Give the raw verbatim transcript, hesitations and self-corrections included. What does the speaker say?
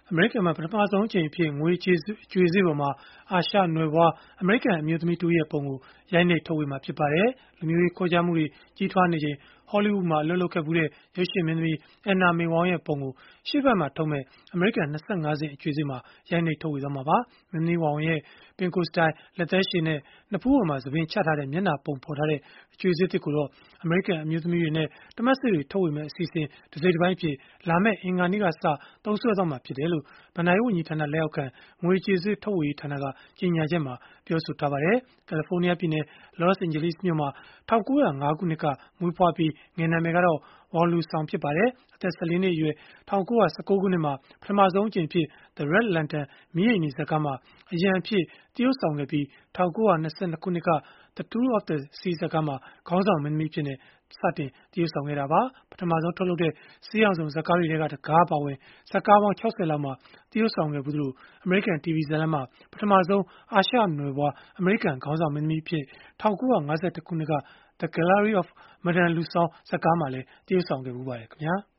အမေရိကန်မှာ ပထမဆုံးအကြိမ်အဖြစ် ငွေကြေးအကြွေစေ့ပေါ်မှာ အာရှနွယ်ဖွား အမေရိကန် အမျိုးသမီးတဦးရဲ့ပုံကို ရိုက်နှိပ်ထုတ်ဝေမှာ ဖြစ်ပါတယ်။ လူမျိုးရေးခွဲခြားမှုတွေ ကြီးထွားနေချိန် ဟောလိဝုဒ်မှာ အလုပ်လုပ်ခဲ့ဖူးတဲ့ ရုပ်ရှင်မင်းသမီး Anna May Wong ရဲ့ပုံကို ရှေ့အပတ်မှာထုတ်မယ့် အမေရိကန် ၂၅ စင် အကြွေစေ့မှာ ရိုက်နှိပ်ထုတ်ဝေမှာပါ။ မင်းသမီး Wong ရဲ့ ပင်ကိုစတိုင်၊ လက်သည်းရှည်နဲ့ နဖူးပေါ်မှာ ဆံပင်ချထားတဲ့ မျက်နှာပုံဖော်ထားတဲ့ အကြွေစေ့သစ်ကိုတော့ အမေရိကန် အမျိုးသမီးတွေနဲ့ တမတ်စေ့တွေ ထုတ်ဝေမယ့် အစီအစဉ် တစိတ်တပိုင်းအဖြစ် လာမယ့် အင်္ဂါနေ့ကစ သုံးစွဲသွားမှာ ဖြစ်တယ်လို့ ဘဏ္ဍာရေးဝန်ကြီးဌာန လက်အောက်ခံ ငွေအကြွေစေ့ ထုတ်ဝေရေးဌာနက ကြေညာချက်မှာ ပြောဆိုထားပါတယ်။ ကယ်လီဖိုးနီးယားပြည်နယ် Los Angeles မြို့မှာ ၁၉၀၅ ခုနှစ်က မွေးဖွားပြီး ငယ်နာမည်ကတော့ Wong Lou Zong ဖြစ်ပါတယ်။ အသက် ၁၄ နှစ်အရွယ် ၁၉၁၉ ခုနှစ်မှာ ပထမဆုံးအကြိမ်အဖြစ် The Red Lantern မီးအိမ်နီဇာတ်ကားမှာ အရန်အဖြစ် သရုပ်ဆောင်ခဲ့ပြီး၊ ၁၉၂၂ ခုနှစ်က The Two of the Sea ဇာတ်ကားမှာ ခေါင်းဆောင်မင်းသမီးအဖြစ် စတင်သရုပ်ဆောင်ခဲ့တာပါ။ ပထမဆုံး ထုတ်လုပ်တဲ့ ဆေးရောင်စုံ ဇာတ်ကားတွေထဲက တကားအပါအဝင် ဇာတ်ကားပေါင်း ၆၀ လောက်မှာ သရုပ်ဆောင်ခဲ့ဖူးသလို၊ အမေရိကန် တီဗီဇာတ်လမ်းမှာ ပထမဆုံး အာရှနွယ်ဖွား အမေရိကန် ခေါင်းဆောင်မင်းသမီးအဖြစ် ၁၉၅၁ ခုနှစ်က The Gallery of Madame Lusong ဇာတ်ကားမှာလည်း သရုပ်ဆောင်ခဲ့ဖူးပါတယ်။